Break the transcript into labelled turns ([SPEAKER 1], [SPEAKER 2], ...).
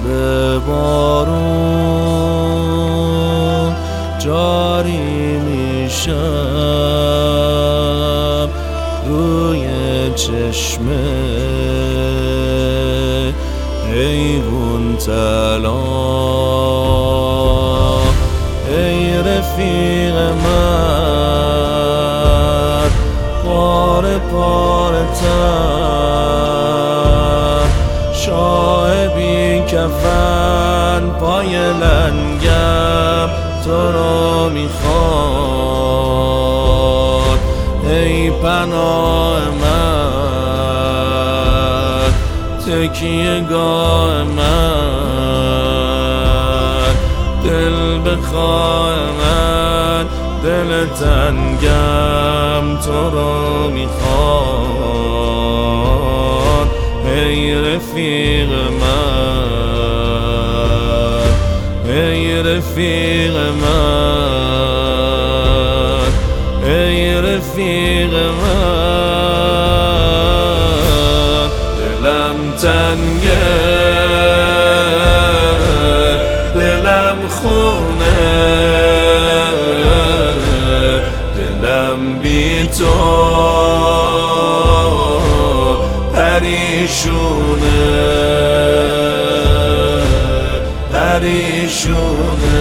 [SPEAKER 1] به بارون جاری میشم روی چشمه حیوان طلا. ای رفیق من پاره پاره تن، شاه بی کفن پای لنگم تو رو میخواد. ای پناه من، تکیه گاه من، دل بخواه من، دل تنگم تو رو میخواد. ای رفیق من، ای رفیق من، ای رفیق من. دلم تنگه، دلم خونه، دلم بی تو پریشونه، پریشونه.